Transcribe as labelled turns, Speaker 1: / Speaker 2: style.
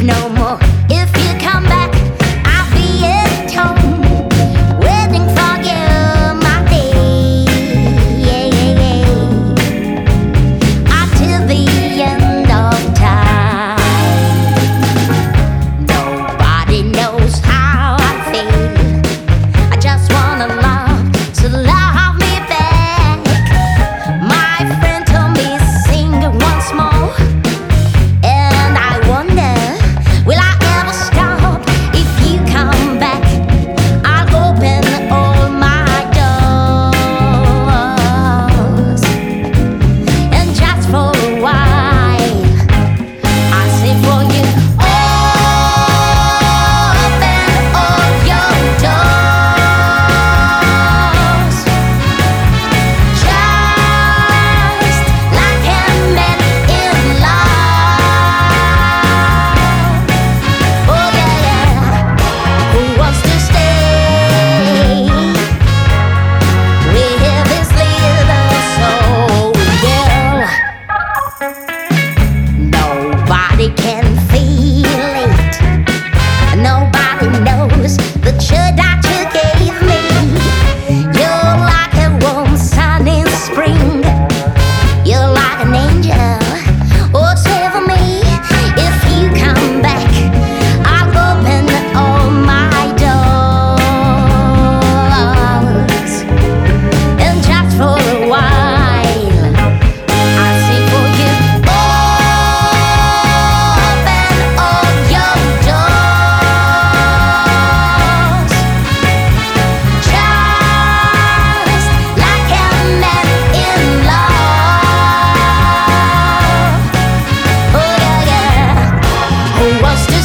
Speaker 1: no more. If you come back, I'll be at home, waiting for you, my day. Until the end of time. Nobody knows how I feel. I just wanna love, so love me back. My friend told me sing it once more, and I wonder, will I ever stop? If you come back, I'll open all my doors, and just for a while I'll sing for you. Open all your doors, just like a man in love. Oh yeah, yeah. Who wants to stay with this little soul girl? Nobody can feel it. Nobody knows the joy that you gave me. You're like a warm sun in spring. You're like an angel. Oh, save me. If you come back, I'll open all my doors, and just for a while I'll sing for you. Open all your doors, just like a man in love. Oh yeah, yeah. Who wants to